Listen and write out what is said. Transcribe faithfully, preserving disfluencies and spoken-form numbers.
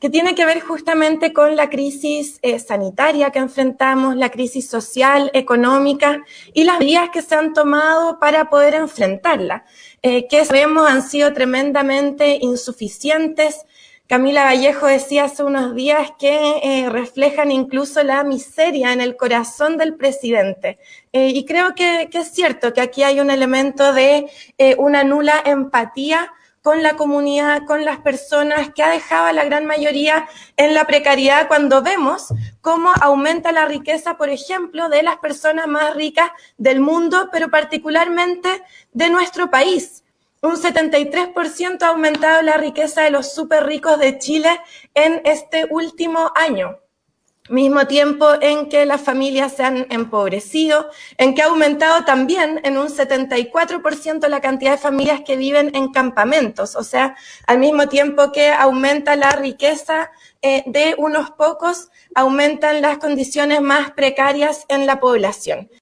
que tiene que ver justamente con la crisis eh, sanitaria que enfrentamos, la crisis social, económica y las medidas que se han tomado para poder enfrentarla, eh, que sabemos han sido tremendamente insuficientes. Camila Vallejo decía hace unos días que eh, reflejan incluso la miseria en el corazón del presidente. Eh, y creo que, que es cierto que aquí hay un elemento de eh, una nula empatía con la comunidad, con las personas, que ha dejado a la gran mayoría en la precariedad cuando vemos cómo aumenta la riqueza, por ejemplo, de las personas más ricas del mundo, pero particularmente de nuestro país. Un setenta y tres por ciento ha aumentado la riqueza de los súper ricos de Chile en este último año. Mismo tiempo en que las familias se han empobrecido, en que ha aumentado también en un setenta y cuatro por ciento la cantidad de familias que viven en campamentos, o sea, al mismo tiempo que aumenta la riqueza eh, de unos pocos, aumentan las condiciones más precarias en la población.